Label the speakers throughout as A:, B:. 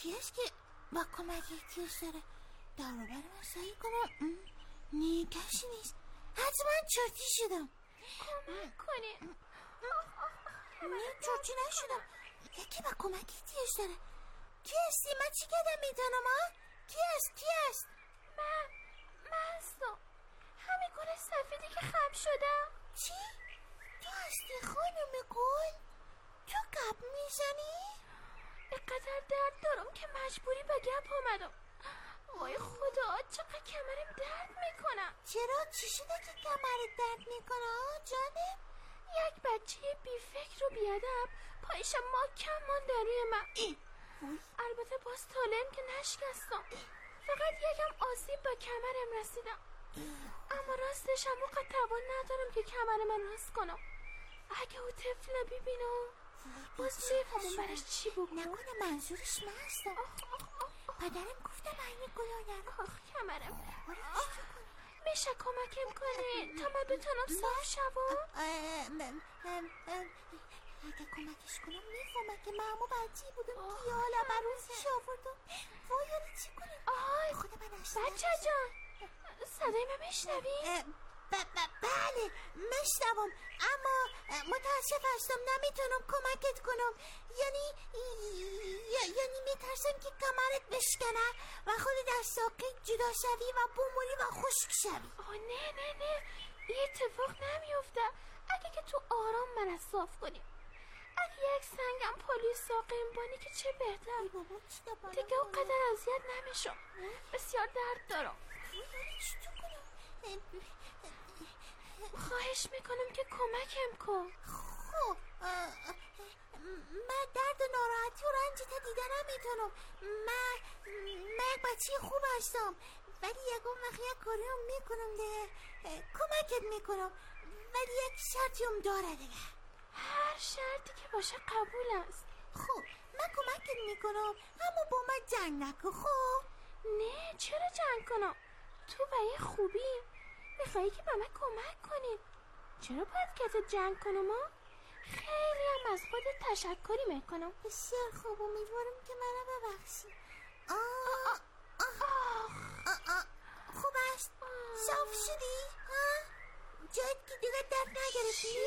A: کی است که با کمک احتیاج داره؟ دروبر من سعی کنم. نه کسی نیست. حتما چرتی شدم.
B: کمک کنین.
A: نه چرتی نشدم. یکی با کمک احتیاج داره. کی هستی؟ من چی کردم میتونم ها؟ کی است؟
B: من هستم. همین گل سفیدی که خم شدم.
A: چی؟ تو هستی خانم گل؟ تو گپ میزنی؟
B: اینقدر درد دارم که مجبوری به گپ آمدم. وای خدا چقدر کمرم درد میکنم.
A: چرا؟ چی شده که کمرت درد میکنه جانم؟
B: یک بچه بی فکر و بیادب پایش محکم مانده روی من. البته باز سالم که نشکستم. فقط یکم آسیب به کمرم رسیدم. اما راستش هم موقع توان ندارم که کمر من راست کنم. اگه او طفل ببینم باز میفهمم برش چی بگم.
A: نکنه منظورش من هستم. پدرم گفتم این گلایه رو.
B: کمرم میشه کمکم کنی تا من بتونم صاف شوم؟
A: اگه کمکش کنم میفهمم که معمو بچی بودم که حالا بروزش آوردم. وای چی کنم؟ خدا من
B: بچه جان صدای من میشنوی؟
A: بله میشنوم، اما متاسف هستم نمیتونم کمکت کنم. یعنی میترسم که کمرت بشکنه و خودت از ساقه جدا شوی و بمونی و خشک شوی.
B: نه این اتفاق نمیفته اگه که تو آرام من صاف کنی. اگه یک سنگم پلیس ساقیم بانی که چه بهتر. دیگه او قدر اذیت نمیشم. بسیار درد دارم. خواهش میکنم که کمکم کن.
A: خب من درد و ناراحتی و رنجی تا دیده نمیتونم. من یک بچه خوب هستم، ولی یکم وقت یک کاری هم میکنم دیگه. کمکت میکنم، ولی یک شرطی هم داره دیگه.
B: هر شرطی که باشه قبول است.
A: خب من کمکت میکنم، اما با من جنگ نکن. خب
B: نه چرا جنگ کنم؟ تو برای خوبی میخوایی که به من کمک کنی. چرا باید که تو جنگ کنم ها؟ خیلی هم از خودت تشکری میکنم.
A: بسیار خوب، امیدوارم که منو ببخشی. خوب است؟ صاف شدی؟ جایت که دیگه درد نگرفتی؟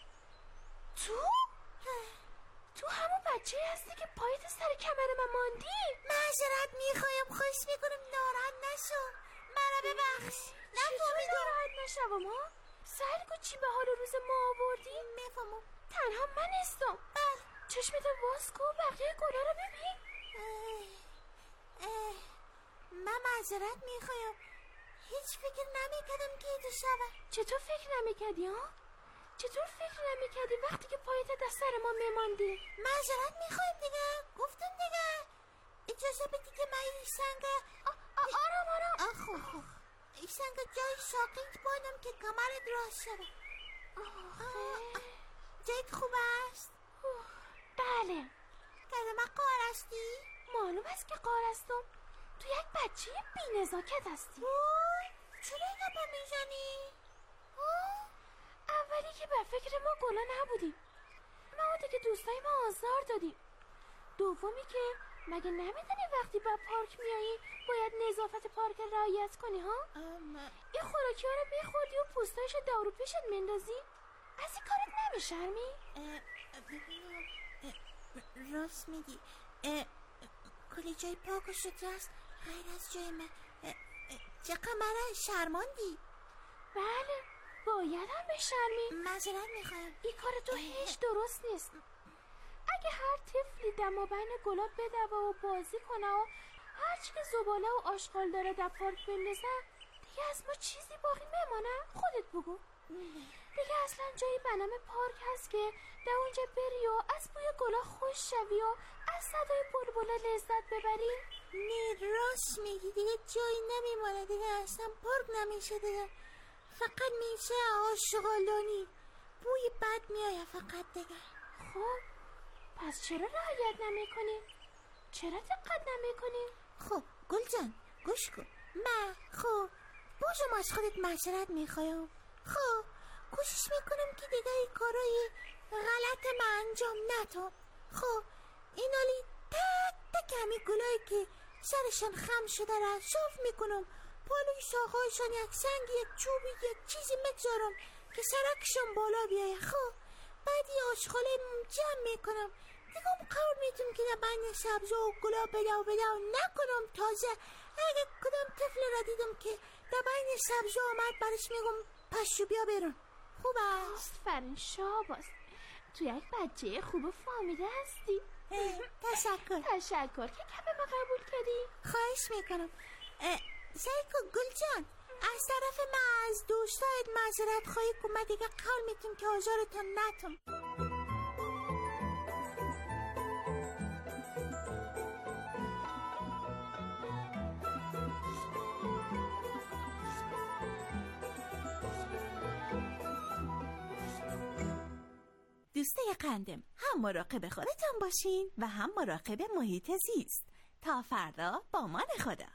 B: تو همون بچه هستی که پایت سر کمر من ماندی؟
A: معذرت میخوایم، خواهش میکنم ناراحت نشو، منو ببخش.
B: چطور ناراحت نشوم ها؟ سهل کو چی به حال روز ما آوردی؟
A: میفهمم
B: تنها من نیستم. چشمت واز کن بقیه گلا رو ببین.
A: من معذرت میخوایم، هیچ فکر نمیکردم که ایدو شود.
B: چطور فکر نمیکردی ها؟ چطور فکر نمیکردی وقتی که پایت دست سر ما میماندی؟
A: معذرت میخوایم دیگه، گفتم دیگه. اجازه بدی که من این سنگ
B: آرام
A: خوب این سنگ جای ساقیت بانم که کمرت راست شده. جایت خوب است؟
B: بله.
A: که من قار هستی؟
B: معلوم است که قار هستم. تو یک بچه بی نزاکت هستی.
A: چرا این گپا میزنی؟
B: اولی که به فکر ما گلا نبودیم، ما دیگه دوستای ما آزار دادیم. دومی که مگه نمیدونی وقتی با پارک میایی باید نظافت پارک رعایت کنی ها؟ این خوراکی ها رو میخوردی و پوستایشو دارو پیشت مندازی؟ از این کارت نمیشرمی؟
A: راست میگی، کلی جای پاک و شده است غیر از جای من. چقدر من شرماندی؟
B: بله باید هم بشرمی.
A: معذرت میخوایم.
B: این کار تو هیچ درست نیست. اگه هر طفلی دم بین گلاب بدوه و بازی کنه و هرچی که زباله و آشغال داره در پارک بندازه، دیگه از ما چیزی باقی میمانه؟ خودت بگو. دیگه اصلا جایی به نام پارک هست که در اونجا بری و از بوی گلا خوش شوی و از صدای بلبلا لذت ببری؟
A: نه راست میگی، دیگه جایی نمیمانه دیگه، اصلا پارک نمیشه دیگه، فقط میشه آشغالانی، بوی بد میایه فقط دیگه.
B: خب پس چرا رعایت نمی کنی؟ چرا دقت نمی کنی؟
A: خب گل جان گوش کن، من خب بازم از خودت معذرت میخوایم. خب کوشش میکنم که دیگه این کارای غلط من انجام ندم. خب این حالی حتی کمی گلایی که سرشان خم شده را صاف میکنم. پالوی ساقهایشان یک سنگ، یک چوبی، یک چیزی میگذارم که سرکشان بالا بیایه. خب بعد یه آشغاله جمع میکنم. دیگه قول میتونم که در بین سبزه و گلا بلاو نکنم. تازه اگه کدام طفل را دیدم که در بین سبزه آمد برش میگم پشو بیا برون. خوب است؟
B: آفرین شاباس، تو یک بچه خوب و فهمیده هستی. تشکر که کمه ما قبول کردی.
A: خواهش میکنم. سیکو گلجان، از طرف من از دوستایت معذرت خواهی کن. من دیگه قول میتونم که آزارتون نتم.
C: دوستای قندم، هم مراقب خودتان باشین و هم مراقب محیط زیست. تا فردا با مان خدا.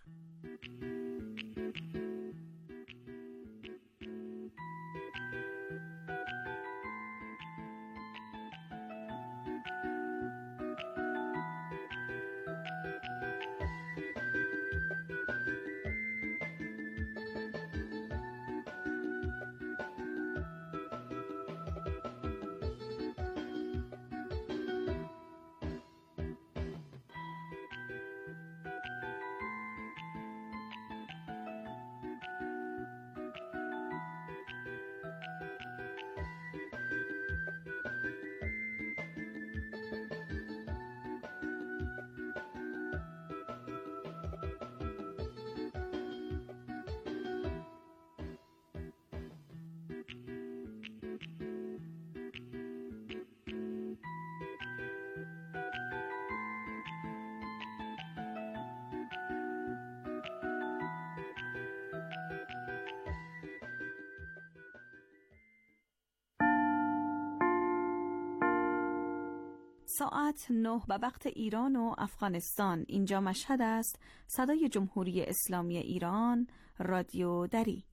D: ساعت 9 به وقت ایران و افغانستان. اینجا مشهد است. صدای جمهوری اسلامی ایران، رادیو دری.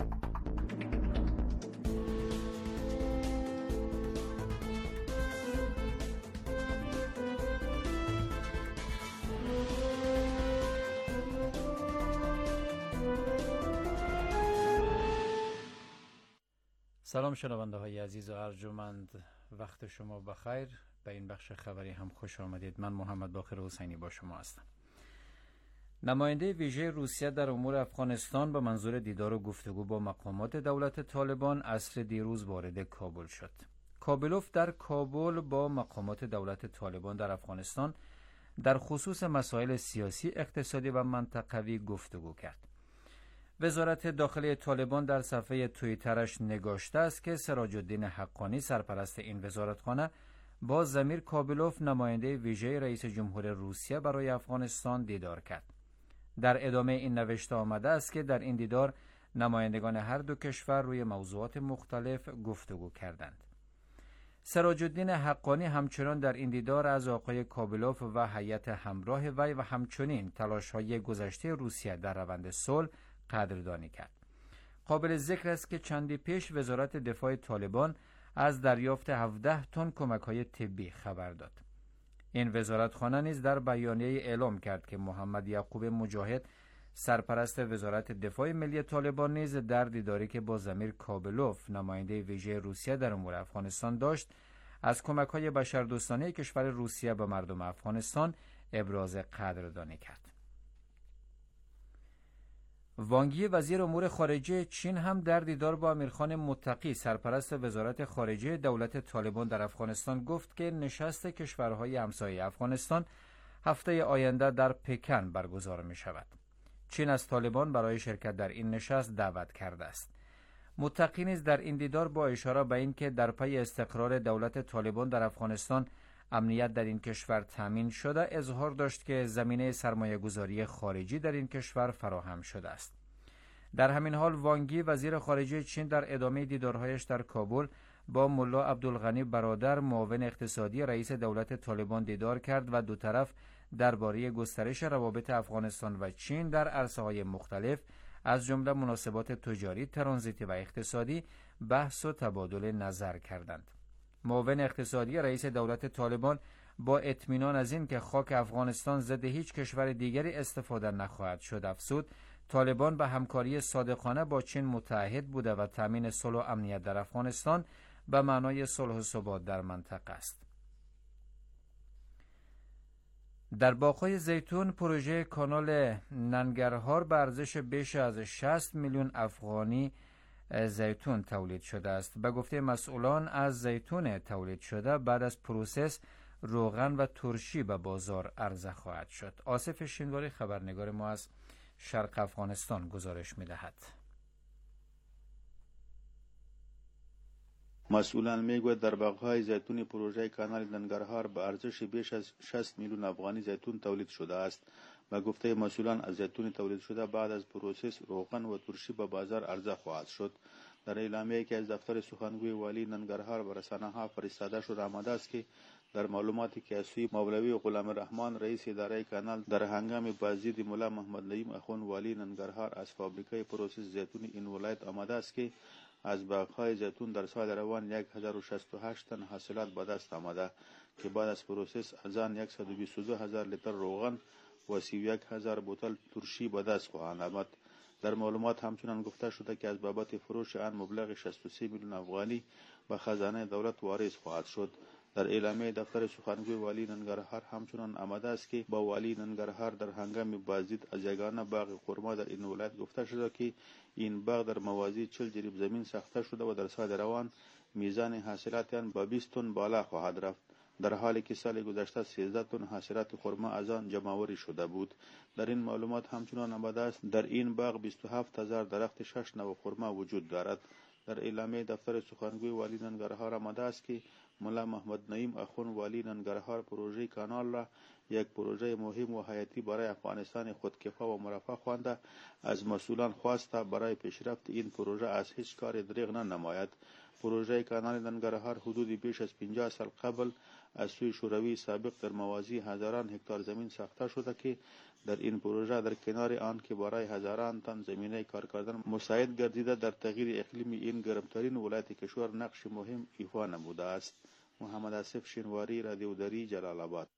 E: سلام شنونده های عزیز و ارجمند، وقت شما بخیر. به این بخش خبری هم خوش آمدید. من محمد باقر حسینی با شما هستم. نماینده ویژه روسیه در امور افغانستان به منظور دیدار و گفتگو با مقامات دولت طالبان عصر دیروز وارد کابل شد. کابلوف در کابل با مقامات دولت طالبان در افغانستان در خصوص مسائل سیاسی، اقتصادی و منطقوی گفتگو کرد. وزارت داخلی طالبان در صفحه توییترش نگاشته است که سراج الدین حقانی، سرپرست این وزارتخانه، با ضمیر کابلوف، نماینده ویژه رئیس جمهور روسیه برای افغانستان دیدار کرد. در ادامه این نوشته آمده است که در این دیدار نمایندگان هر دو کشور روی موضوعات مختلف گفتگو کردند. سراج الدین حقانی همچنان در این دیدار از آقای کابلوف و هیئت همراه وی و همچنین تلاش‌های گذشته روسیه در روند صلح قدردانی کرد. قابل ذکر است که چندی پیش وزارت دفاع طالبان از دریافت 17 تن کمک‌های طبی خبر داد. این وزارتخانه نیز در بیانیه اعلام کرد که محمد یعقوب مجاهد، سرپرست وزارت دفاع ملی طالبان، نیز در دیداری که با ضمیر کابلوف، نماینده ویژه روسیه در امور افغانستان داشت، از کمک‌های بشردوستانه کشور روسیه به مردم افغانستان ابراز قدردانی کرد. وانگ یی، وزیر امور خارجه چین، هم در دیدار با امیرخان متقی، سرپرست وزارت خارجه دولت طالبان در افغانستان، گفت که نشست کشورهای همسایه افغانستان هفته آینده در پکن برگزار می شود. چین از طالبان برای شرکت در این نشست دعوت کرده است. متقی نیز در این دیدار با اشاره به این که در پی استقرار دولت طالبان در افغانستان امنیت در این کشور تامین شده، اظهار داشت که زمینه سرمایه‌گذاری خارجی در این کشور فراهم شده است. در همین حال وانگ یی، وزیر خارجه چین، در ادامه دیدارهایش در کابل با ملا عبدالغنی برادر، معاون اقتصادی رئیس دولت طالبان دیدار کرد و دو طرف درباره گسترش روابط افغانستان و چین در عرصه‌های مختلف از جمله مناسبات تجاری، ترانزیتی و اقتصادی بحث و تبادل نظر کردند. معاون اقتصادی رئیس دولت طالبان با اطمینان از این که خاک افغانستان ضد هیچ کشور دیگری استفاده نخواهد شد افزود طالبان به همکاری صادقانه با چین متعهد بوده و تامین صلح و امنیت در افغانستان به معنای صلح و ثبات در منطقه است. در باغ‌های زیتون پروژه کانال ننگرهار به ارزش بیش از 60 میلیون افغانی زیتون تولید شده است. به گفته مسئولان از زیتون تولید شده بعد از پروسس روغن و ترشی به بازار عرضه خواهد شد. آصف شینواری خبرنگار ما از شرق افغانستان گزارش می‌دهد.
F: مسئولان میگوید در باغ‌های زیتون پروژه کانال ننگرهار به ارزش بیش از 60 میلیون افغانی زیتون تولید شده است. به گفته مسئولان از زیتون تولید شده بعد از پروسس روغن و ترشی به بازار عرضه خواهد شد. در اعلامیه‌ای که از دفتر سخنگوی والی ننگرهار به رسانه‌ها فرستاده شد آمده است که در معلوماتی که از سوی مولوی غلام الرحمن رئیس اداره کانال در هنگام بازدید مولا محمد نعیم اخوان والی ننگرهار از فابریکه پروسس زیتون این ولایت آمده است که از باغ‌های زیتون در سال روان 1068 تن حاصلات به دست آمده که بعد از پروسس از آن 122,000 لیتر روغن و 31,000 بوتل ترشی به دست خواهند آمد. در معلومات همچنان گفته شده که از بابت فروش آن مبلغ 63 میلیون افغانی به خزانه دولت واریز خواهد شد. در اعلامیه دفتر سخنگوی والی ننگرهار همچنان آمده است که با والی ننگرهار در هنگام بازدید از یگانه باغ خرما در این ولایت گفته شده که این باغ در موازی 40 جریب زمین ساخته شده و در سال روان میزان حاصلات آن با 20 تن بالا خواهد رفت، در حالی که سال گذشته 13 تن حاصلات خرما از آن جمع‌آوری شده بود. در این معلومات همچنان آمده است در این باغ 27,000 درخت 6 نوع خرما وجود دارد. در اعلامیه دفتر سخنگوی والی ننگرهار آمده است که مولا محمد نعیم اخوان والی ننگرهار پروژه کانال را یک پروژه مهم و حیاتی برای افغانستان خودکفا و مرفه خوانده از مسئولان خواسته برای پیشرفت این پروژه از هیچ کار دریغ ننماید. پروژه کانال ننگرهار حدود بیش از 50 سال قبل از سوی شوروی سابق در موازی هزاران هکتار زمین ساخته شده که در این پروژه در کنار آن که برای هزاران تن زمینه کار کردن مساعد گردیده در تغییر اقلیم این گرمترین ولایت کشور نقش مهم ایفا نموده است. محمد آصف شینواری، رادیو دری، جلال آباد.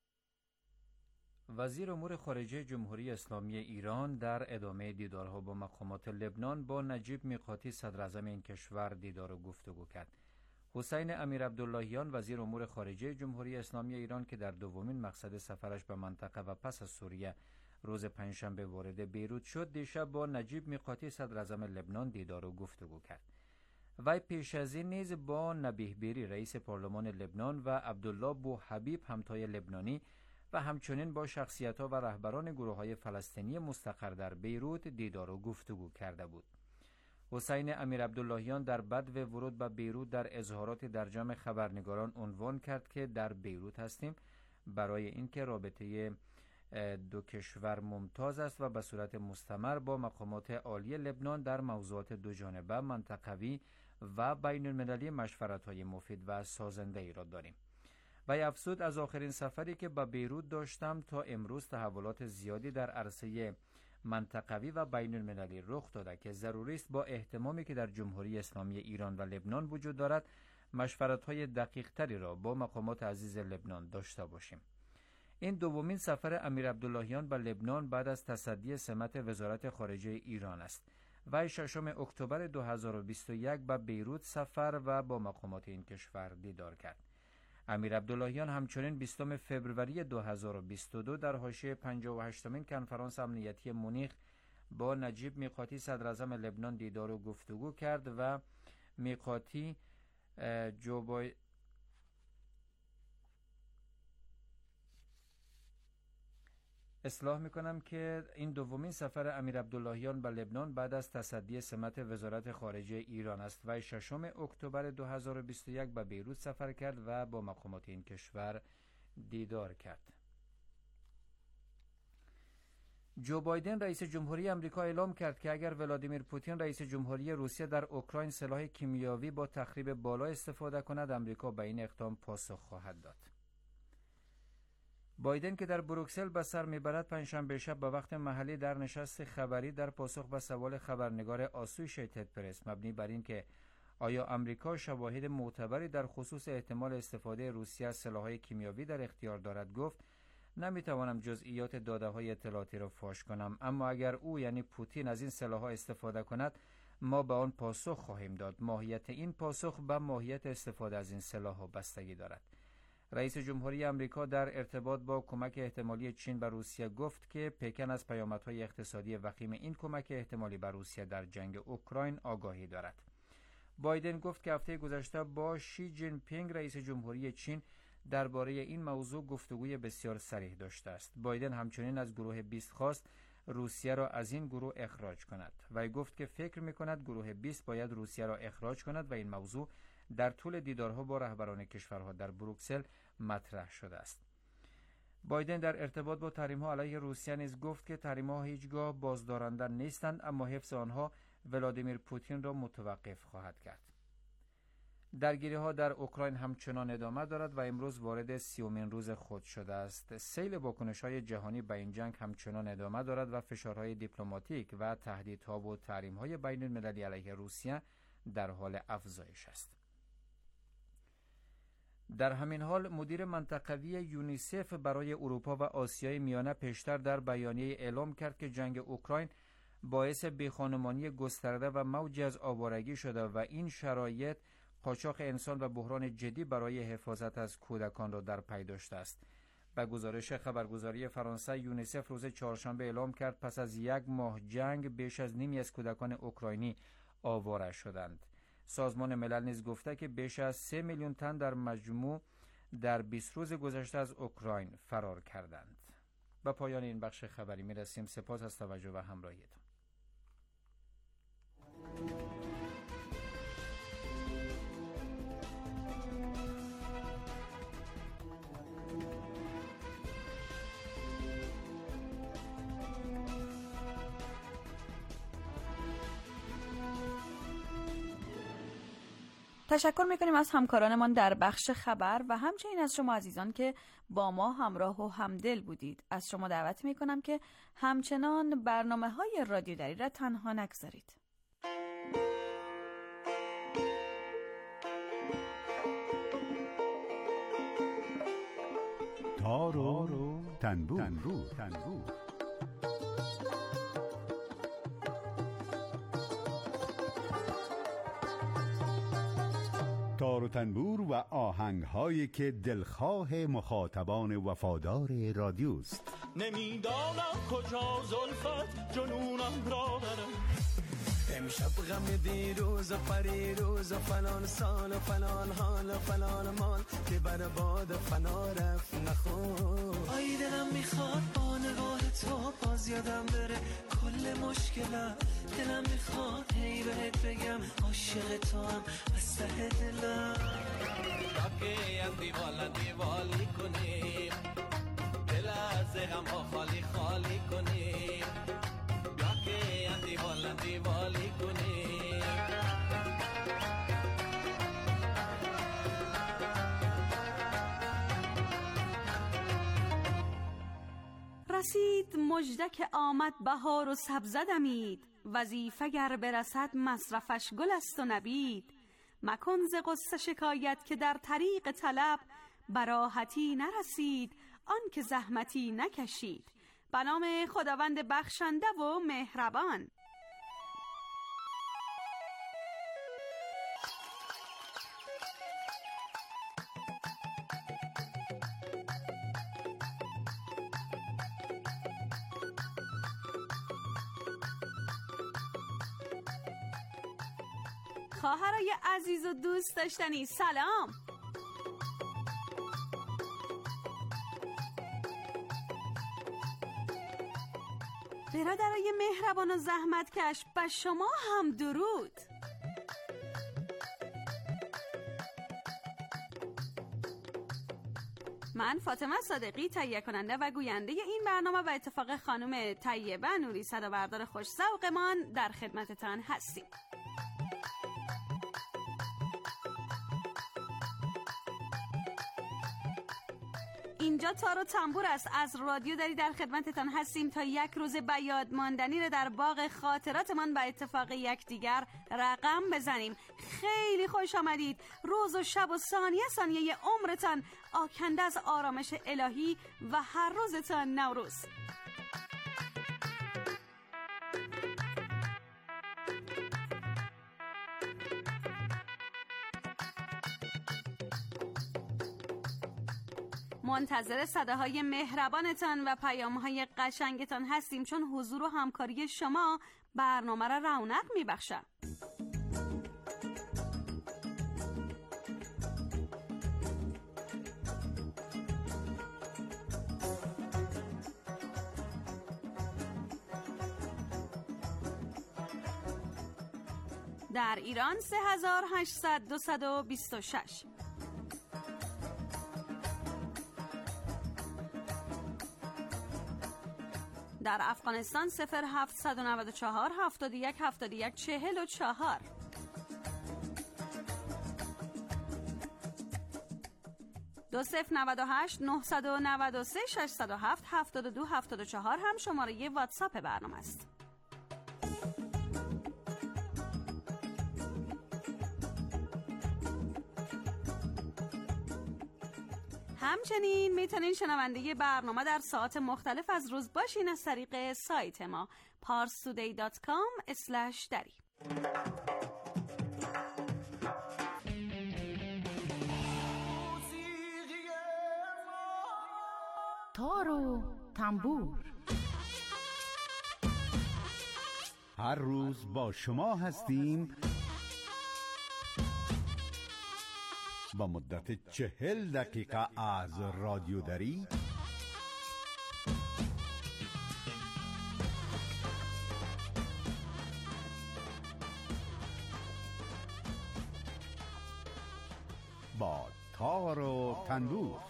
E: وزیر امور خارجه جمهوری اسلامی ایران در ادامه دیدارها با مقامات لبنان با نجیب میقاتی صدر اعظم این کشور دیدار و گفتگو کرد. حسین امیر عبداللهیان وزیر امور خارجه جمهوری اسلامی ایران که در دومین مقصد سفرش به منطقه و پس از سوریه روز پنجشنبه وارد بیروت شد، دیشب با نجیب میقاتی صدر اعظم لبنان دیدار و گفتگو کرد. وی پیش از این نیز با نبیه بیری رئیس پارلمان لبنان و عبدالله بوحبیب همتای لبنانی و همچنین با شخصیت‌ها و رهبران گروه‌های فلسطینی مستقر در بیروت دیدار و گفتگو کرده بود. حسین امیر عبداللهیان در بدو ورود به بیروت در اظهارات در جمع خبرنگاران عنوان کرد که در بیروت هستیم برای اینکه رابطه دو کشور ممتاز است و به صورت مستمر با مقامات عالی لبنان در موضوعات دو جانبه، منطقوی و بین المللی مشورت‌های مفید و سازنده ای را داریم. و افزود از آخرین سفری که به بیروت داشتم تا امروز تحولات زیادی در عرصه منطقوی و بین المللی رخ داده که ضروری است با اهتمامی که در جمهوری اسلامی ایران و لبنان وجود دارد مشورت‌های دقیق‌تری را با مقامات عزیز لبنان داشته باشیم. این دومین سفر امیر عبداللهیان به لبنان بعد از تصدی سمت وزارت خارجه ایران است. وی 6 اکتبر 2021 به بیروت سفر و با مقامات این کشور دیدار کرد. امیر عبداللهیان همچنین 20 فوریه 2022 در حاشیه 58مین کنفرانس امنیتی مونیخ با نجیب میقاتی صدر اعظم لبنان دیدار و گفتگو کرد و میقاتی اصلاح میکنم که این دومین سفر امیر عبداللهیان به لبنان بعد از تصدی سمت وزارت خارجه ایران است و 6 اکتبر 2021 به بیروت سفر کرد و با مقامات این کشور دیدار کرد. جو بایدن رئیس جمهوری آمریکا اعلام کرد که اگر ولادیمیر پوتین رئیس جمهوری روسیه در اوکراین سلاح کیمیاوی با تخریب بالا استفاده کند، آمریکا به این اقدام پاسخ خواهد داد. بایدن که در بروکسل به سر میبرد پنجشنبه شب به وقت محلی در نشست خبری در پاسخ به سوال خبرنگار آسوشیتد پرس مبنی بر این که آیا آمریکا شواهد معتبری در خصوص احتمال استفاده روسیه از سلاح‌های کیمیاوی در اختیار دارد؟ گفت نمیتوانم جزئیات داده‌های اطلاعاتی را فاش کنم، اما اگر او یعنی پوتین از این سلاح‌ها استفاده کند ما به آن پاسخ خواهیم داد. ماهیت این پاسخ به ماهیت استفاده از این سلاح‌ها بستگی دارد. رئیس جمهوری آمریکا در ارتباط با کمک احتمالی چین به روسیه گفت که پکن از پیامدهای اقتصادی وخیم این کمک احتمالی به روسیه در جنگ اوکراین آگاهی دارد. بایدن گفت که هفته گذشته با شی جین پینگ رئیس جمهوری چین درباره این موضوع گفتگوی بسیار صریح داشته است. بایدن همچنین از گروه 20 خواست روسیه را از این گروه اخراج کند. وی گفت که فکر می‌کند گروه 20 باید روسیه را اخراج کند و این موضوع در طول دیدارها با رهبران کشورها در بروکسل مطرح شده است. بایدن در ارتباط با تحریم‌ها علیه روسیه نیز گفت که تحریم‌ها هیچگاه بازدارنده نیستند، اما حفظ آنها ولادیمیر پوتین را متوقف خواهد کرد. درگیری‌ها در اوکراین همچنان ادامه دارد و امروز وارد 30مین روز خود شده است. سیل واکنش‌های جهانی به این جنگ همچنان ادامه دارد و فشارهای دیپلماتیک و تهدیدها و تحریم‌های بین‌المللی علیه روسیه در حال افزایش است. در همین حال مدیر منطقوی یونیسف برای اروپا و آسیای میانه پیشتر در بیانیه اعلام کرد که جنگ اوکراین باعث بیخانمانی گسترده و موجی از آوارگی شده و این شرایط قاچاق انسان و بحران جدی برای حفاظت از کودکان را در پی داشته است. به گزارش خبرگزاری فرانسه، یونیسف روز چهارشنبه اعلام کرد پس از 1 ماه جنگ بیش از نیمی از کودکان اوکراینی آواره شدند. سازمان ملل نیز گفته که بیش از 3 میلیون تن در مجموع در 20 روز گذشته از اوکراین فرار کردند. به پایان این بخش خبری می رسیم. سپاس از توجه و همراهیتان.
D: تشکر میکنیم از همکارانمان در بخش خبر و همچنین از شما عزیزان که با ما همراه و همدل بودید. از شما دعوت میکنم که همچنان برنامه‌های رادیو دری را تنها نگذارید.
G: تار و تنبور. تار و تنبور و آهنگ‌هایی که دلخواه مخاطبان وفادار رادیوست.
H: نمیدانم کجا زلفت جنونم را بره، امشب غم دیروز و پریروز و فلان سال و فلان حال و فلان مال که بر باد فنا رفت نخون. آی دلم میخواد با نگاه تو باز یادم بره کل مشکلم، دلم میخواد هی بهت بگم عاشق تو هم از ته دلم. راکه هم دیوالی کنیم، دل از غم ها خالی خالی کنیم، راکه هم دیوالی کنیم.
D: رسید مژده که آمد بهار و سبزه دمید، وظیفه گر برسد مصرفش گل است و نبید. مکن ز غصه شکایت که در طریق طلب، براحتی نرسید آن که زحمتی نکشید. به نام خداوند بخشنده و مهربان. خواهرای عزیز و دوست داشتنی سلام. برادرای مهربان و زحمتکش به شما هم درود. من فاطمه صادقی تهیه کننده و گوینده این برنامه و اتفاق خانم طیبه نوری صدابردار خوش ذوقمان در خدمتتان هستیم. اینجا تار و تنبور است. از رادیو دری در خدمتتان هستیم تا یک روز بیاد ماندنی رو در باغ خاطراتمان به اتفاق یکدیگر رقم بزنیم. خیلی خوش آمدید. روز و شب و ثانیه ثانیه عمرتان آکنده از آرامش الهی و هر روزتان نوروز. منتظر صداهای مهربانتان و پیام‌های قشنگتان هستیم، چون حضور و همکاری شما برنامه را رونق می‌بخشد. در ایران 3800-226، در افغانستان 0794 71 71 44، دو 098 993 607 72 74 هم شماره واتساپ برنامه است. همچنین میتونین شنونده برنامه در ساعات مختلف از روز باشین از طریق سایت ما parstoday.com/dari.
I: تار و تنبور
G: هر روز با شما هستیم با مدت 40 دقیقه از رادیو دری با تار و تنبور.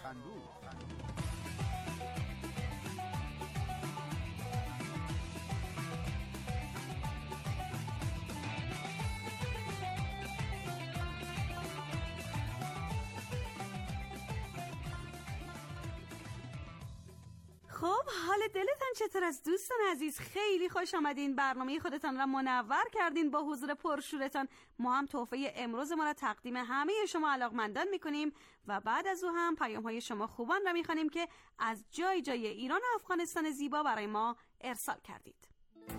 D: خب حال دلتان چطور است دوستان عزیز؟ خیلی خوش آمدین. برنامه خودتان را منور کردین با حضور پرشورتان. ما هم تحفه امروز ما را تقدیم همه شما علاقمندان میکنیم و بعد از او هم پیام‌های شما خوبان را میخوانیم که از جای جای ایران و افغانستان زیبا برای ما ارسال کردید.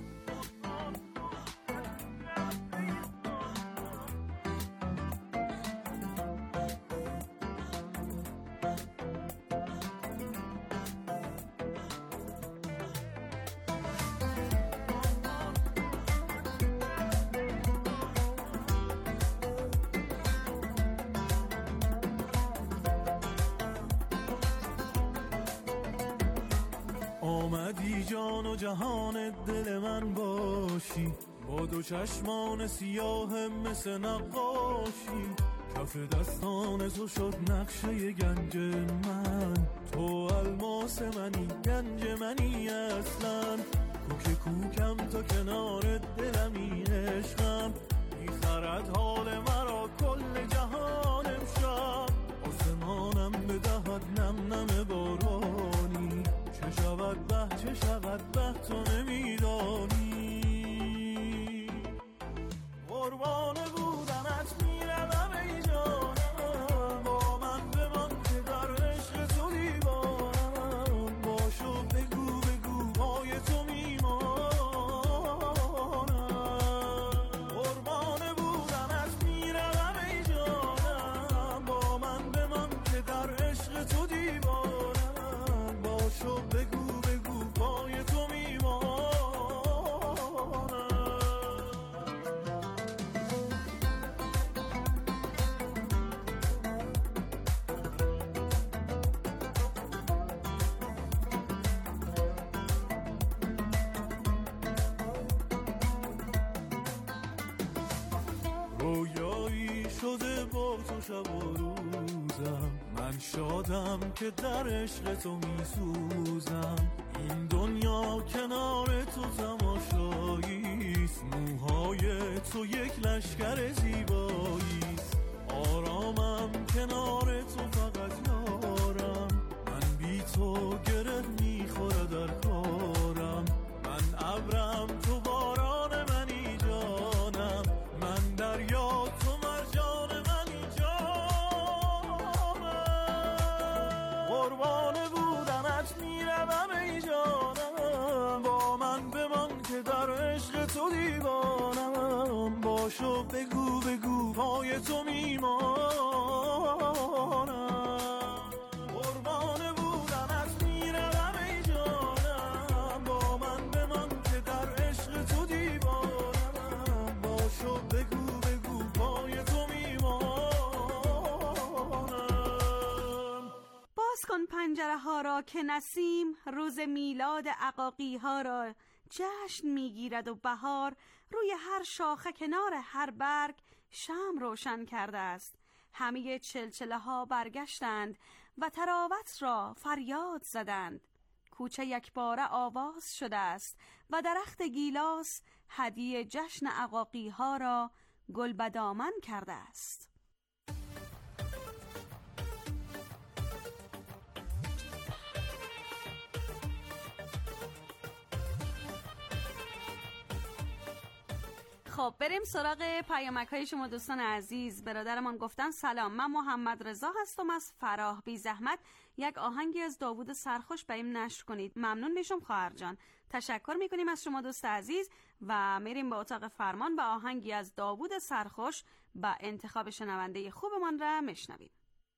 H: آمدی جان و جهان دل من باشی، با دو چشمان سیاه مثل نقاشی، کف دستان تو شد نقشه گنج من، تو الماس منی گنج منی اصلا، کوک کوکم تا کنار دلمی عشقم، میخرد حال مرا کل جهان امشب، آسمانم بدهد نم نم بارانی، چه شود به تو نمیدانی، قربان بودنت میروم ای جانم، با من بمان که در عشق تو دیوانم، باشو بگو بگو پای تو میمانم، قربان بودنت میروم ای جانم، با من بمان که در عشق تو دیوانم، باشو بگو پای تو میمانم. رویایی شده با تو شب و روزم، من شادم که در عشق تو میسوزم، این دنیا کنار تو تماشاییست، موهای تو یک لشکر زیباییست، آرامم کنار تو فقط یارم، من بودنت میروم ای جانم، با من بمان که در عشق تو دیوانم، باشو بگو بگو پای تو میمانم، قربان بودنت میروم ای جانم، با من بمان که در عشق تو دیوانم، باشو بگو بگو پای تو میمانم.
D: باز کن پنجره ها را که نسیم روز میلاد عقاقی ها را جشن میگیرد و بهار روی هر شاخه کنار هر برگ شمع روشن کرده است. همه چلچله ها برگشتند و تراوت را فریاد زدند. کوچه یک باره آواز شده است و درخت گیلاس هدیه جشن عقاقی ها را گل بدامن کرده است. خب بریم سراغ پیامک‌های شما دوستان عزیز. برادرمان گفتن سلام، من محمد رضا هستم از فراه. بی زحمت یک آهنگی از داوود سرخوش بریم نشر کنید. ممنون میشم خواهر جان. تشکر میکنیم از شما دوست عزیز و میریم به اتاق فرمان و آهنگی از داوود سرخوش با انتخاب شنونده خوبمان را میشنویم.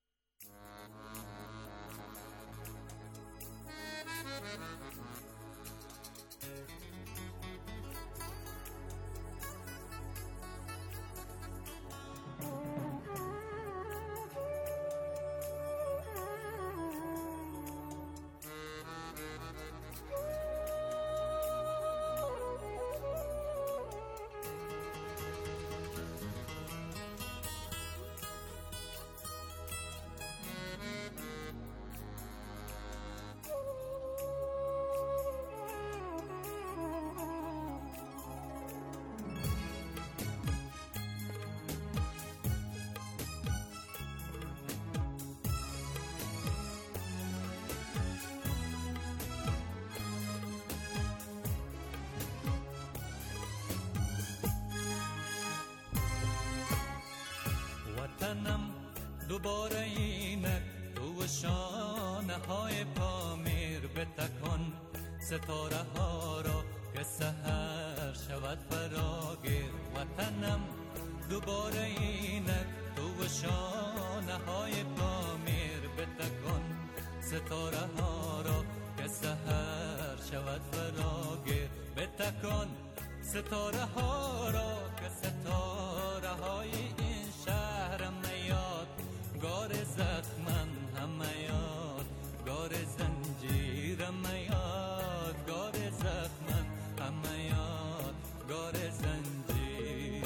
J: دوباره اینک تو شانه های پامیر بتکن، ستاره ها را که سحر شود فراگیر. وطنم دوباره اینک تو شانه های پامیر بتکن، ستاره ها را که سحر شود فراگیر. بتکن ستاره ها را که ستاره های این شهرم نیاد، گار زخمن همه یاد، گار زنجیرم نیاد، گار زخمن همه یاد، گار زنجیر.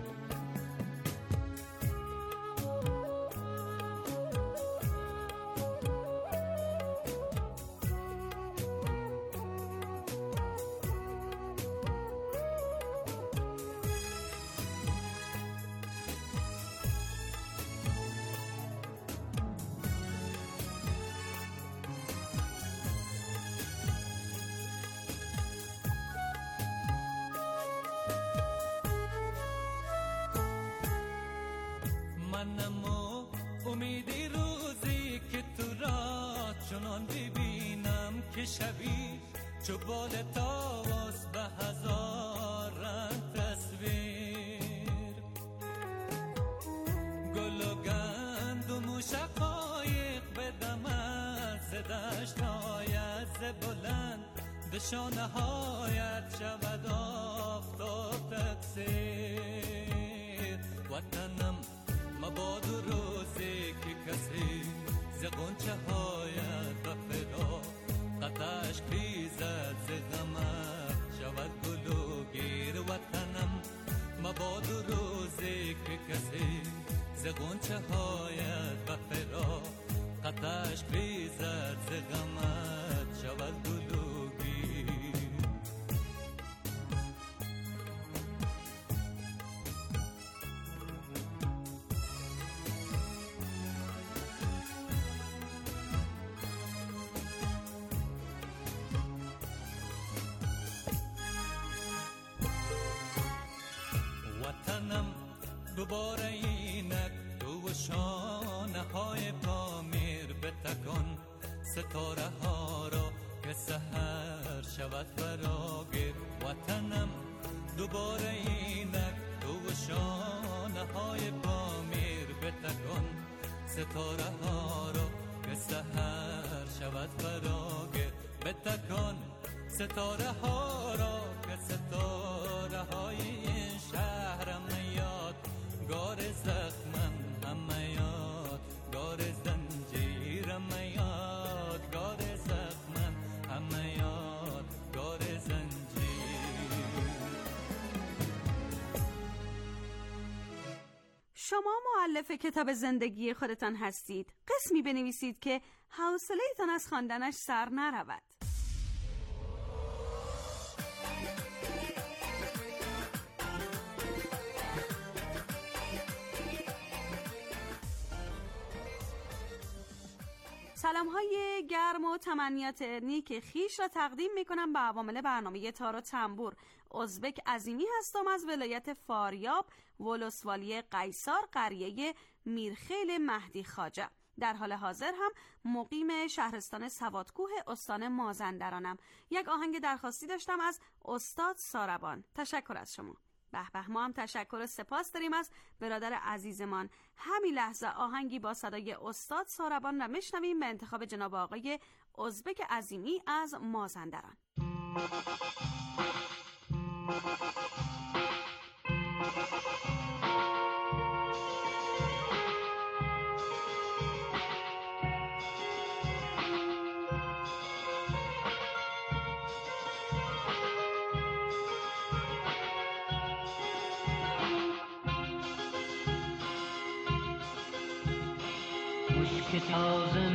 J: منم امیدی روزی که تو را چنان ببینم که شبی چو بال تاواز به هزار رنگ تصویر، گل و گندم و شقایق بدم از دشت هایت ز بلند، به شانه هایت شود آفتاب تقصیر. وطنم مباد روزی که کسی ز غنچه هایت و فدا قطعش بیزد ز غمت شود گل و گیر. وطنم مباد روزی که کسی ز غنچه هایت و فدا قطعش بیزد ز غمت شود گل و گیر. وطنم دوباره اینک تو شانه های پامیر بتکن، ستاره ها که سحر شود فراگیر. وطنم دوباره اینک تو شانه های پامیر بتکن ستاره ها را که سحر شود فراگیر. بتکن ستاره ها را که ستاره های این شهرم یاد گار زخمم همه یاد گار زنجیرم یاد گار زخمم همه یاد گار زنجیر.
D: شما مؤلف کتاب زندگی خودتان هستید. قسمی بنویسید که حوصله‌تان از خواندنش سر نرود. سلام‌های گرم و تمنیات نیک خیش را تقدیم می‌کنم به عوامل برنامه تار و تنبور. ازبک عظیمی هستم از ولایت فاریاب، ولسوالی قیصار، قریه میرخیل مهدی خواجه. در حال حاضر هم مقیم شهرستان سوادکوه استان مازندرانم. یک آهنگ درخواستی داشتم از استاد ساربان. تشکر از شما. به ما هم تشکر و سپاس داریم از برادر عزیزمان. همین لحظه آهنگی با صدای استاد ساربان را میشنویم به انتخاب جناب آقای ازبک عظیمی از مازندران.
K: که تازه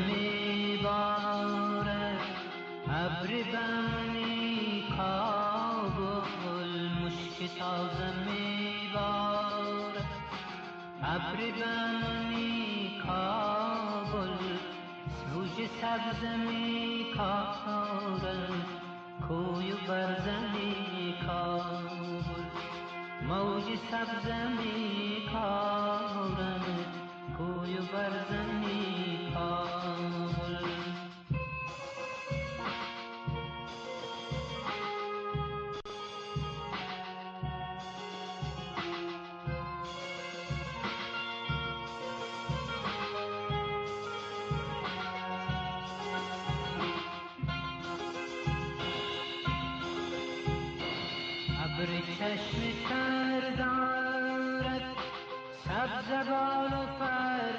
K: میباره ابر بمنی کابل، مشک تازه میباره ابر بمنی کابل، سوج سبز میکاره کوی و برزنی کابل، موج سبز میکاره کوی و برزنی کابل. ابر چشم تر دارد سبز بال و پر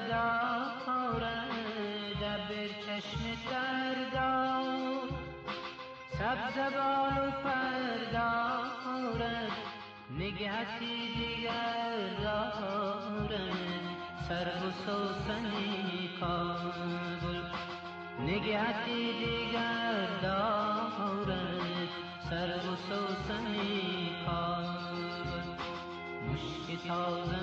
K: دارد، ابر چشم تر دارد سبز بال و پر دارد، نگهتی دیگر دارد سرو و سوسنی کابل، نگهتی دیگر دارد سرو و سوسنی کابل. مشک تازه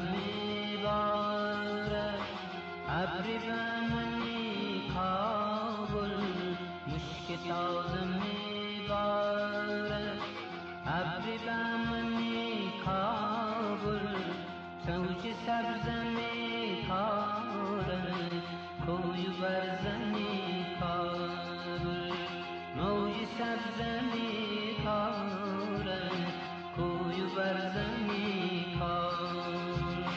K: میبارد ابر بمنی کابل، مشک تازه میبارد ابر بمنی کابل، سوج سبز میکارد کوی و برزنی کابل، موج سبز میکارد کوی و برزنی کابل.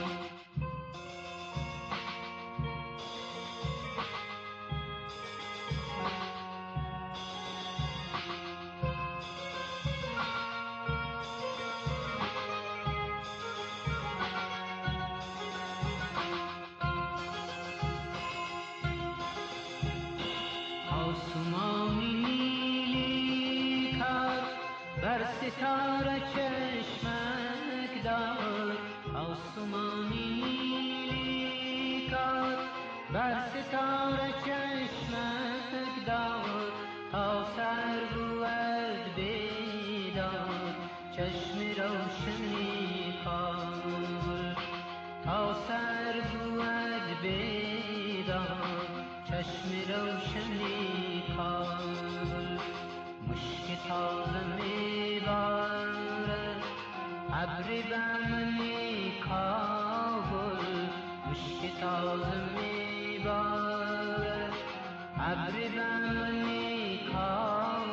K: آسمانی نیلی کار بر ستاره چشمک دار، آسمانی نیلی کار بر ستاره چشمک دار، تا سر بود بیدار چشم روشنی کابل، تا سر بود بیدار چشم روشنی کابل. مشک تازه میبارد ابر بمنی کابل، مشک تازه میبارد ابر بمنی کابل،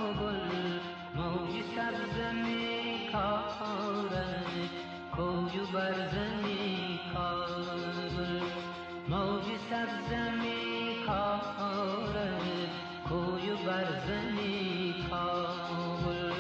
K: برزنی کابل.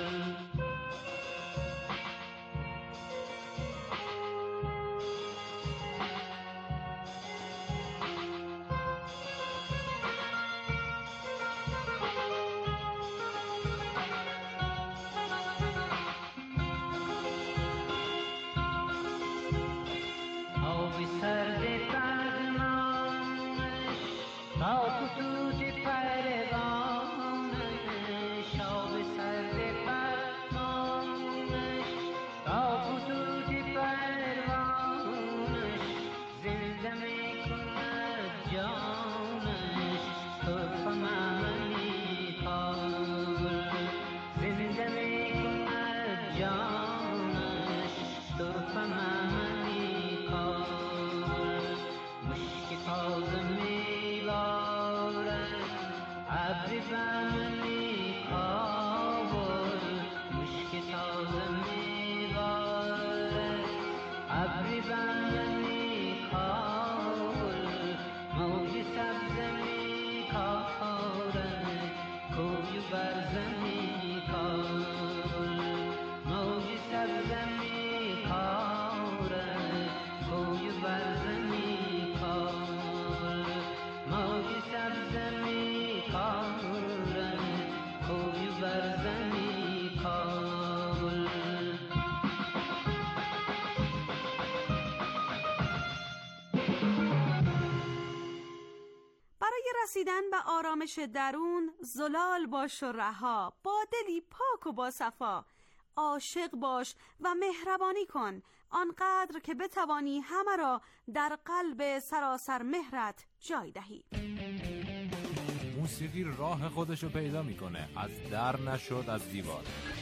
D: رسیدن به آرامش درون زلال باش و رها، با دلی پاک و با صفا، عاشق باش و مهربانی کن آنقدر که بتوانی همه را در قلب سراسر مهرت جای دهی.
L: موسیقی راه خودشو پیدا میکنه، از در نشد از دیوار.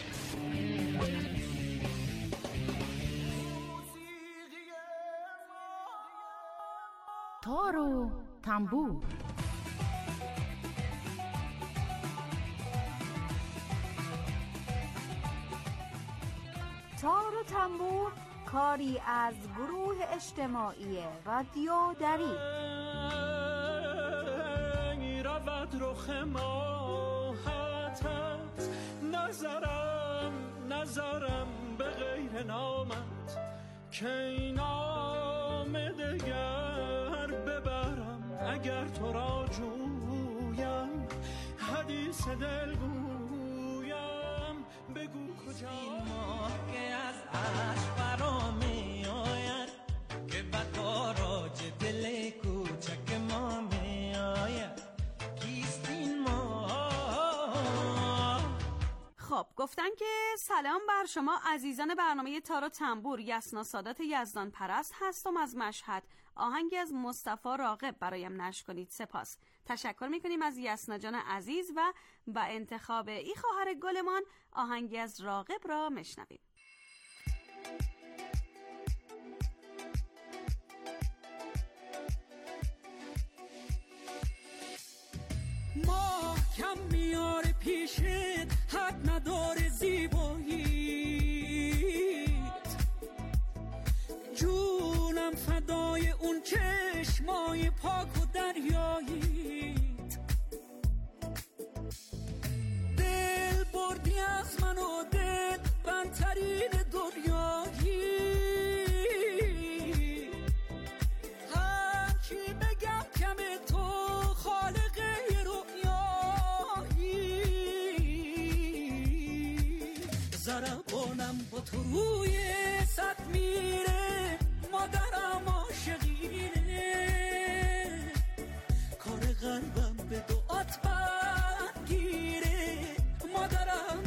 I: تار و تنبور.
M: تار و تنبور کاری از گروه اجتماعی رادیو دری.
H: رود رخ ماهتت، نظرم به غیر نامت، که این نام دگر ببرم اگر تو را جویم، حدیث دل گویم بگو کجا. این ماه که از عشق برا می آید، که بطاراج دل کوچک ما می آید، کیست این ماه؟
D: خب گفتن که سلام بر شما عزیزان برنامه تار و تنبور. یسنا سادات یزدان پرست هستم از مشهد. آهنگی از مصطفی راغب برایم نشر کنید. سپاس. تشکر میکنیم از یسنا جان عزیز و با انتخاب ای خواهر گلمان آهنگی از راغب را مشنویم.
H: ماه کم میاره پیشت، حد نداره زیباییت، جونم فدای اون چشمای پاک و دریاییت، دل بردی از من و دل بندترین دنیایی، هرچی بگم کم تو خالقه زربانم با تو روی سد میره، مادرم عاشقینه، کار قلبم به دعات بگیره، مادرم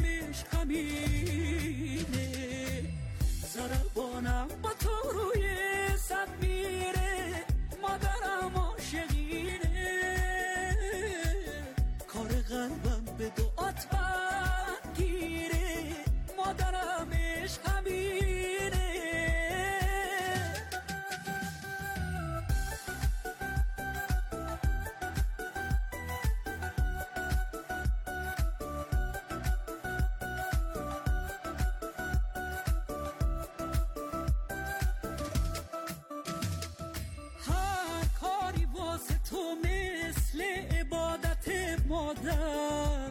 H: عشقمینه، زربانم با تو روی سد میره، مادرم عاشقینه، کار قلبم به دعات بگیره، مادرم عشقمینه. هر کاری واسه تو مثل عبادت مادر،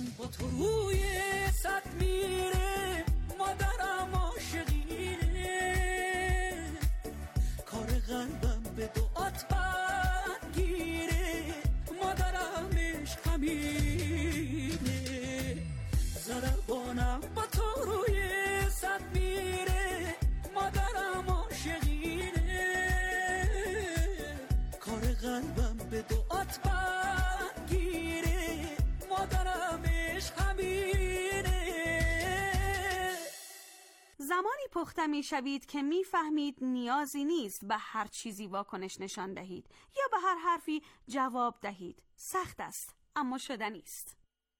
H: من با تو روی صد میره، مادرم عاشقینه، کار قلبم به دعات برگیره، مادرم عشق همینه، ضربانم با تو روی صد میره، مادرم عاشقینه، کار قلبم به دعات برگیره، مادرم عشق همینه.
D: زمانی پخته می شوید که می فهمید نیازی نیست به هر چیزی واکنش نشان دهید یا به هر حرفی جواب دهید. سخت است اما شدنی است.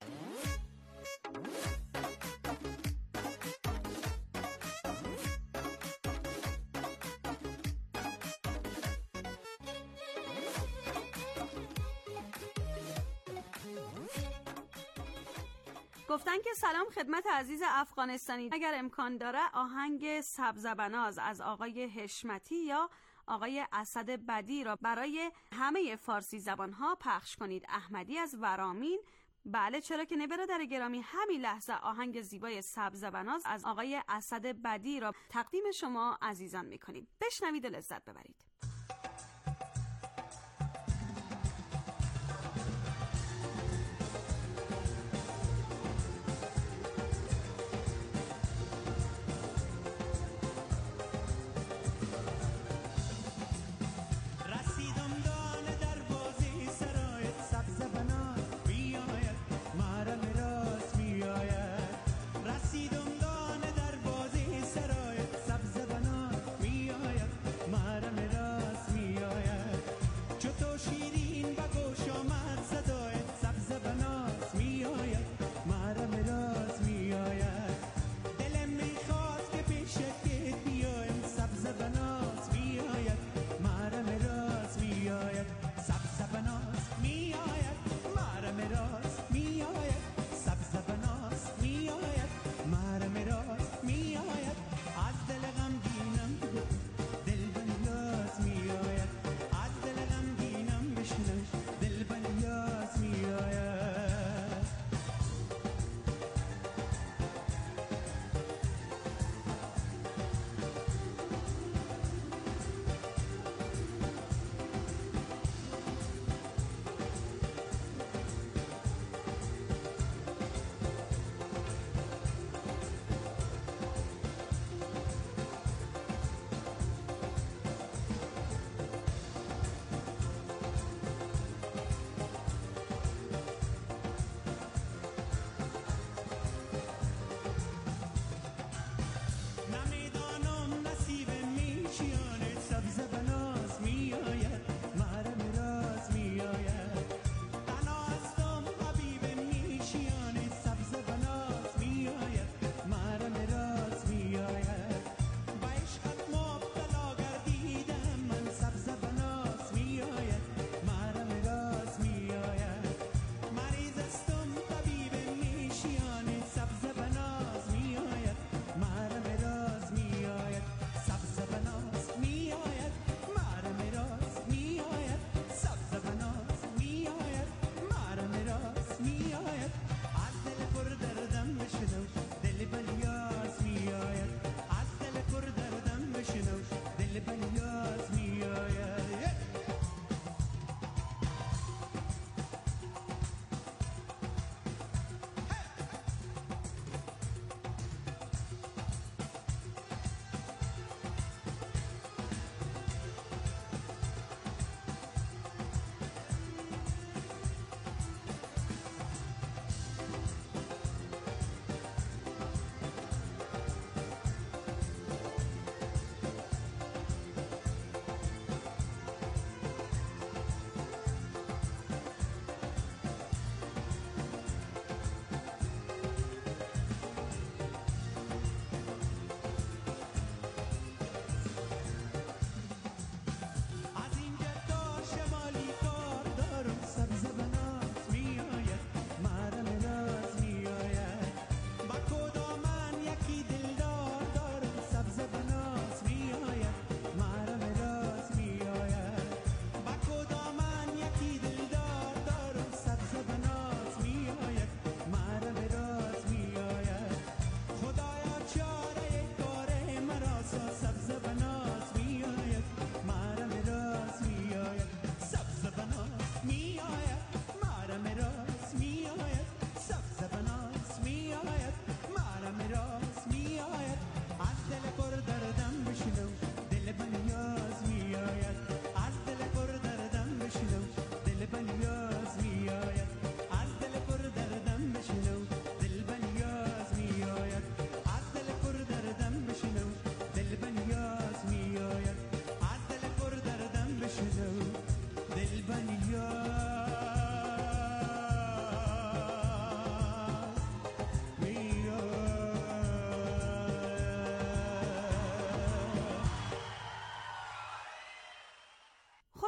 D: گفتن که سلام خدمت عزیز افغانستانی، اگر امکان داره آهنگ سبزبناز از آقای حشمتی یا آقای اسد بدی را برای همه فارسی زبانها پخش کنید. احمدی از ورامین. بله چرا که نه برادر گرامی، همین لحظه آهنگ زیبای سبزبناز از آقای اسد بدی را تقدیم شما عزیزان میکنیم. بشنوید و لذت ببرید.
H: Mara mera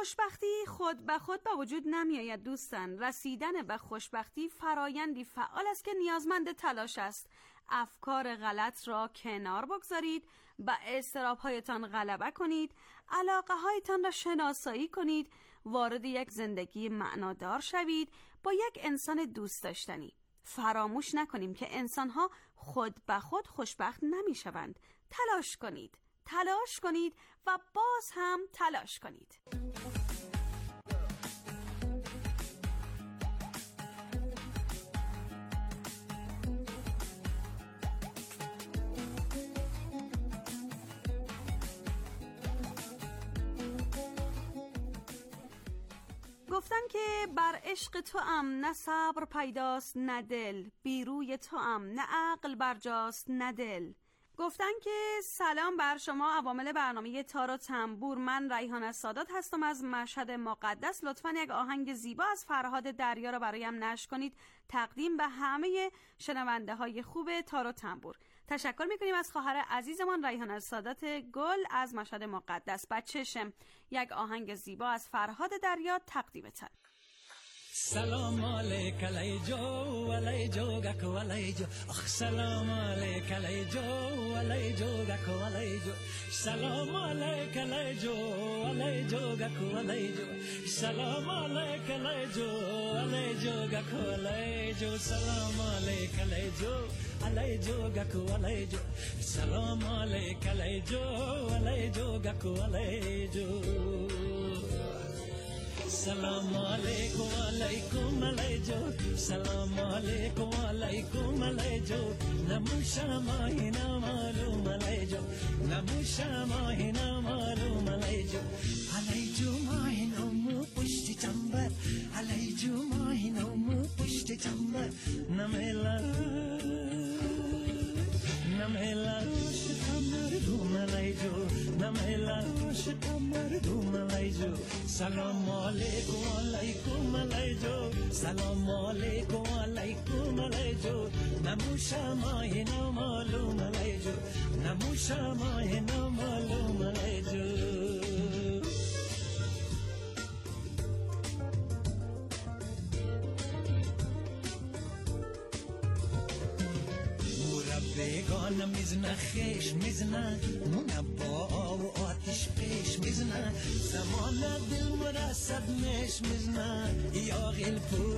D: خوشبختی خود به خود با وجود نمی آید دوستان. رسیدن به خوشبختی فرایندی فعال است که نیازمند تلاش است. افکار غلط را کنار بگذارید، به اضطراب‌هایتان غلبه کنید، علاقه‌هایتان را شناسایی کنید، وارد یک زندگی معنادار شوید با یک انسان دوست داشتنی. فراموش نکنیم که انسان‌ها خود به خود خوشبخت نمی‌شوند. تلاش کنید و باز هم تلاش کنید. گفتن که بر عشق تو ام نه صبر پیداست نه دل، بیروی تو ام نه عقل برجاست نه دل. گفتن که سلام بر شما عوامل برنامه تار و تنبور، من ریحانه سادات هستم از مشهد مقدس. لطفاً یک آهنگ زیبا از فرهاد دریا را برایم نشر کنید، تقدیم به همه شنونده های خوب تار و تنبور. تشکر میکنیم از خواهر عزیزمان ریحانه سادات گل از مشهد مقدس. بچه‌شم یک آهنگ زیبا از فرهاد دریا تقدیمتان.
J: سلام علیک علیجو علیجو گکو علیجو اخ سلام علیک علیجو علیجو گکو علیجو سلام علیک علیجو علیجو گکو علیجو سلام علیک علیجو علیجو گکو علیجو سلام علیک علیجو علیجو گکو علیجو سلام علیک علیجو علیجو گکو علیجو سلام علیکم علیکم علیجو سلام علیکم علیکم علیجو نموشا ماهینا معلوم علیجو نموشا ماهینا معلوم علیجو علیجو ماهینا مو پشت چنبر علیجو ماهینا مو پشت چنبر نمیلا شکمر دوم علیجو نمیلا شکمر دوم علیجو سلام علیکم علیکم علیجو سلام علیکم علیکم علیجو نموشا ماهینا معلوم علیجو نموشا ماهینا معلوم علیجو بیگانه میزنه خیش میزنه منبا و آتش پیش میزنه زمان دل مرسد میش میزنه یا غیل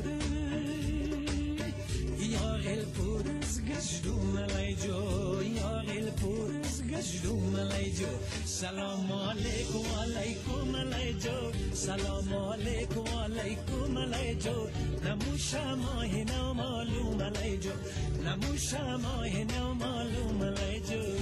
J: پورز گشتوم علیجو یا غیل پورز گشتوم علیجو سلام علیکم علیکم علیجو سلام علیکم علیکم علیجو نموشا ماهینا معلوم علیجو نموشا ماهینا معلوم علیجو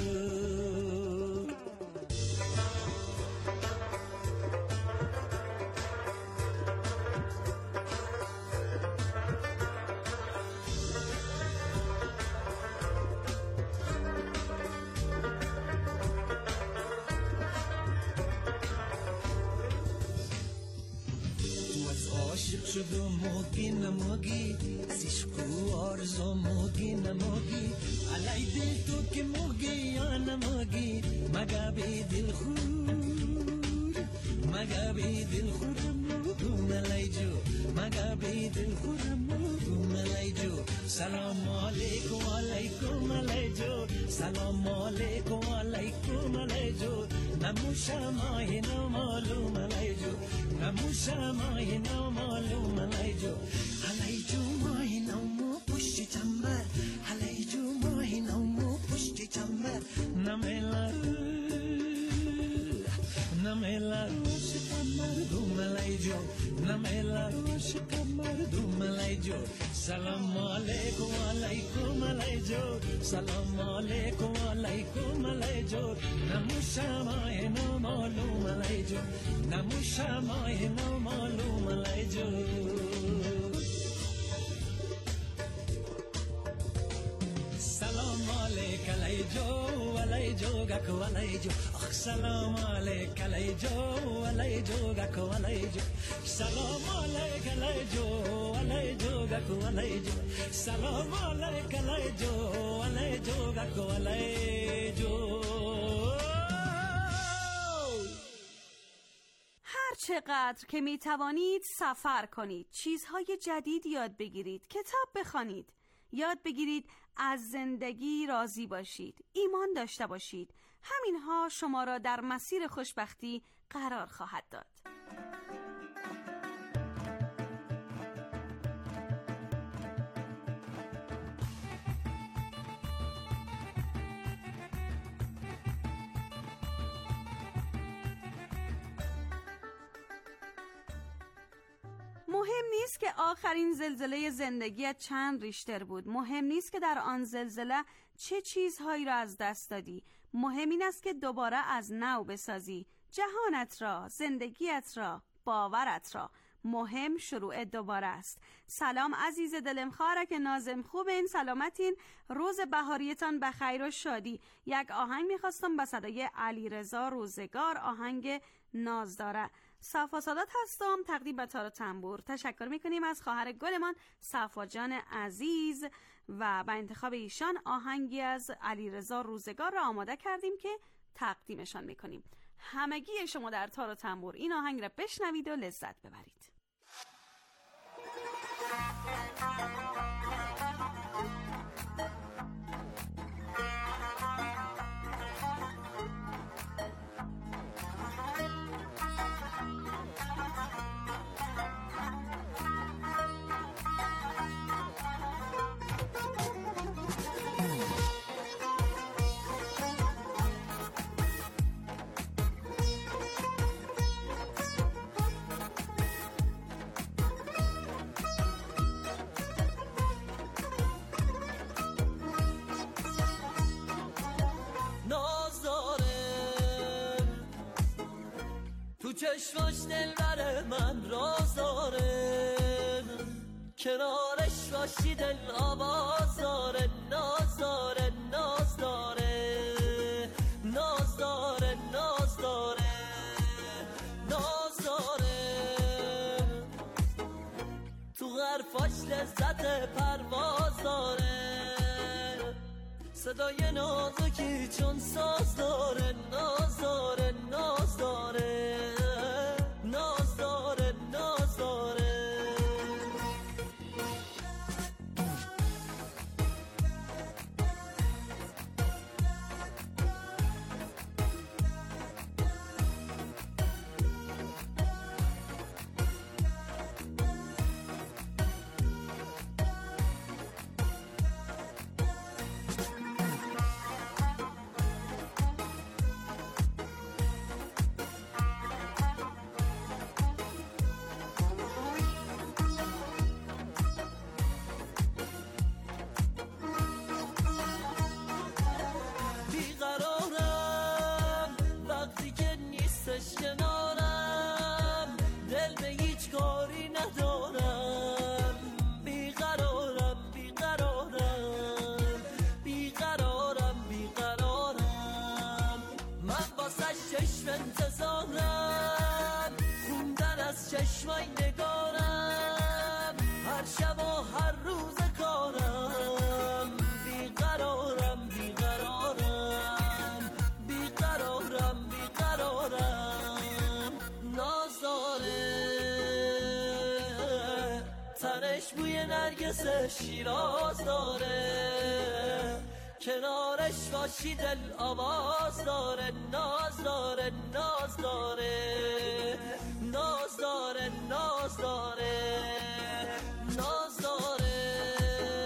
J: شدو موگی نموگی از عشق و آرزو موگی نموگی علی دل تو که موگی یا نموگی مگا بی دل خور موگو ملیجو مگا بی دل خور موگو ملیجو سلام علیکم علیکم علیجو سلام علیکم علیکم علیجو نموشا ماهینا معلوم علیجو نموشا ماهینا معلوم علیجو علیجو ماهینا مو پشت چنبر علیجو ماهینا مو پشت چنبر نمیلا شکمر دوم علیجو نمیلا شکمر دوم علیجو سلام علیکم علیکم علیجو سلام علیکم علیکم علیجو نموشا ماهینا معلوم علیجو نموشا ماهینا معلوم علیجو سلام علیک علیجو علیجو گکو علیجو اخ سلام علیک علیجو علیجو گکو علیجو سلام علیک علیجو علیجو گکو علیجو سلام علیک علیجو علیجو گکو علیجو
D: چقدر که می توانید سفر کنید، چیزهای جدید یاد بگیرید، کتاب بخوانید، یاد بگیرید از زندگی راضی باشید، ایمان داشته باشید. همینها شما را در مسیر خوشبختی قرار خواهد داد. مهم نیست که آخرین زلزله زندگیت چند ریشتر بود. مهم نیست که در آن زلزله چه چیزهایی را از دست دادی. مهم این است که دوباره از نو بسازی جهانت را، زندگیت را، باورت را. مهم شروع دوباره است. سلام عزیز دلم، خارک نازم، خوبین؟ سلامتین؟ روز بهاریتان بخیر و شادی. یک آهنگ میخواستم به صدای علیرضا روزگار، آهنگ ناز داره. صفا سادات هستم، تقدیم به تار و تنبور. تشکر میکنیم از خواهر گلمان صفا جان عزیز و به انتخاب ایشان آهنگی از علیرضا روزگار را آماده کردیم که تقدیمشان میکنیم. همگی شما در تار و تنبور این آهنگ را بشنوید و لذت ببرید.
H: چشماش دلبر من راز داره، کنارش باشی دل آواز داره، ناز داره، ناز داره، ناز داره، ناز داره، ناز داره، تو حرفاش لذت پرواز داره، صدای نازکی چون ساز داره، ناز داره، ناز داره، ناز داره، ناز داره. کنارم دل به هیچ کاری ندارم، بیقرارم، بیقرارم، بیقرارم، بیقرارم، من واسه چشم انتظارم، خوندن از چشمای نگارم، هر شب و هر روز کارم، بیقرارم، بیقرارم، بیقرارم، بیقرارم، ناز داره تنش بوی نرگس شیراز داره، کنارش باشی دل آواز داره، ناز داره، ناز داره، ناز داره، ناز داره، ناز داره،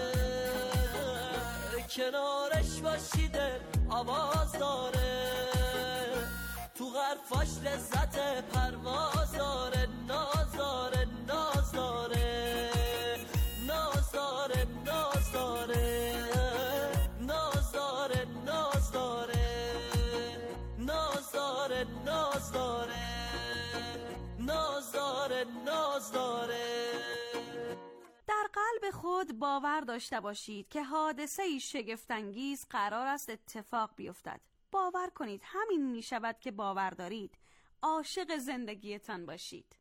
H: کنارش باشی دل آواز داره، تو حرفاش لذت پرواز داره، ناز داره، ناز داره، ناز داره، ناز داره، ناز داره، ناز داره، ناز داره، ناز داره، ناز داره، ناز داره.
D: در قلب خود باور داشته باشید که حادثه‌ای شگفت‌انگیز قرار است اتفاق بیفتد. باور کنید همین می شود که باور دارید. عاشق زندگیتان باشید.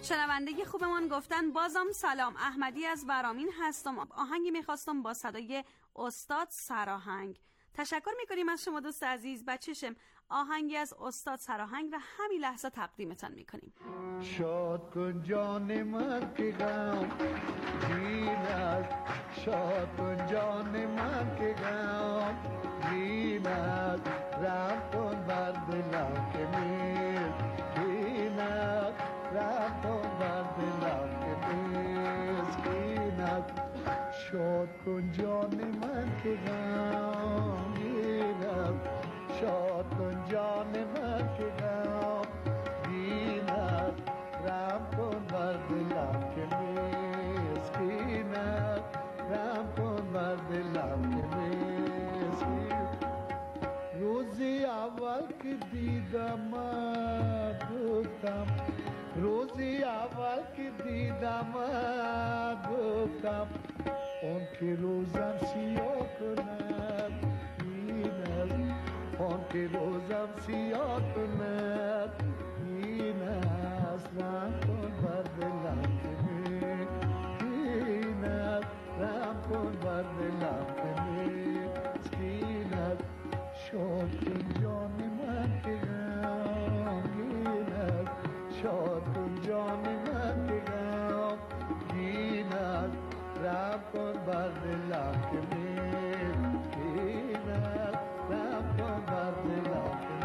D: شنونده خوبمان گفتن بازم سلام، احمدی از ورامین هستم. آهنگی میخواستم با صدای استاد سراهنگ. تشکر میکنیم از شما دوست عزیز. بچشم آهنگی از استاد سراهنگ را همین لحظه تقدیمتان میکنیم.
N: شاد کن جان من که غم دین است، شاد کن جان من که غم دین است، رحم کن بر دلم که مسکین است، رحم کن بر دلم که مسکین است. شاد کن جان من که غم دین است، شاد کن جان من که غم دین است، رحم کن بر دلم که مسکین است، رحم کن بر دلم که مسکین. روزی اول که دیدم گفتم، روزی اول که دیدم گفتم، اون که روزم سیاه کند این است، اون که روزم سیاه کند این است، رحم کن بر دلم که مسکین است، رحم کن بر دلم که مسکین است. شاد کن جان من که غمگین است، شاد کن جان من که غمگین است، رحم کن بر دلم که مسکین است، رحم کن بر دلم که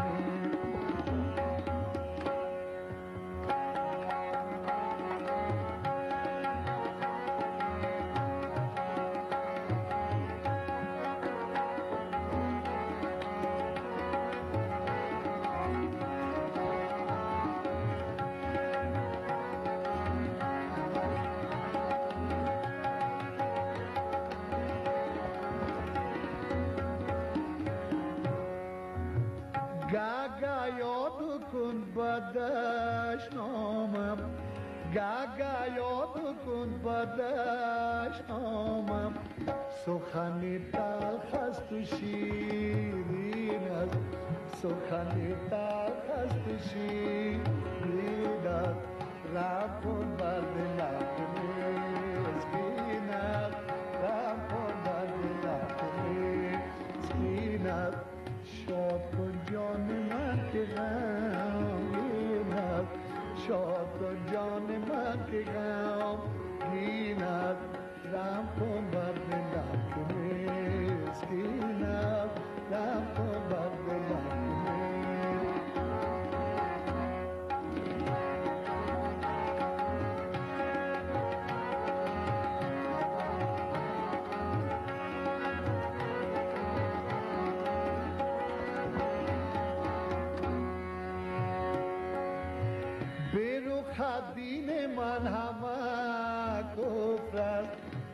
N: گاگا یاد کن بدش نامم، گاگا یاد کن بدش نامم، سخن تلخ است و شیرین است، سخن تلخ است و شیرین است، رحم کن بر دلم که مسکین است، رحم کن بر دلم که مسکین است. شاد کن جان من که غمگین است، شاد کن جان من که غمگین است، رحم کن بر دلم که مسکین است، رحم کن بر دلم که